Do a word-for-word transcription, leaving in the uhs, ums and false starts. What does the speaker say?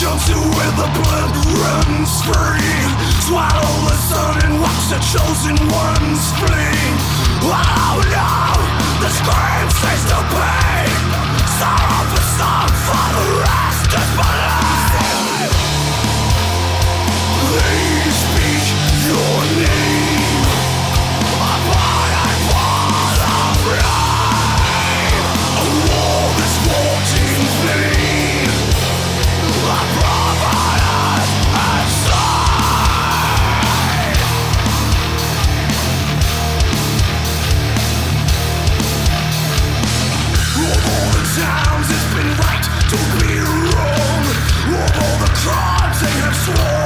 Jumps you where the blood runs free. Swallow the sun and watch the chosen ones flee. Oh no, the scream seems to be sorrow for some, for the rest is belief. Please speak your name upon and for the brave. A war is watching flame. A prophet and sign. Of all the times it's been right to be wrong, of all the crimes they have sworn.